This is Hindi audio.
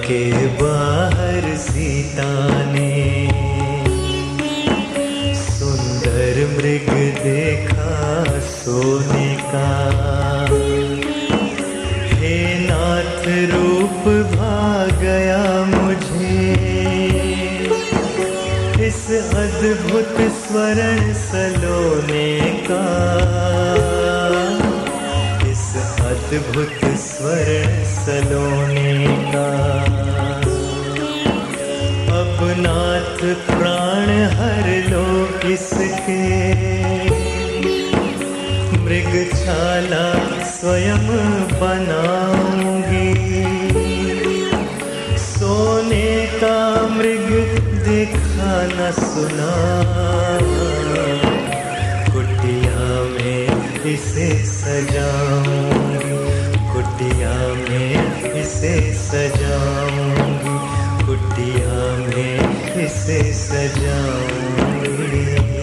के बाहर सीता ने सुंदर मृग देखा सोने का। हे नाथ रूप भा गया मुझे इस अद्भुत स्वर्ण सलोने का, इस अद्भुत स्वर्ण सलोने का। अब नाथ प्राण हर लो इसके, मृगछाला स्वयं बनाऊंगी। सोने का मृग देखा न सुना, कुटिया में इसे सजाऊंगी, कुटिया में इसे सजाऊंगी, कुटिया में इसे सजाऊंगी।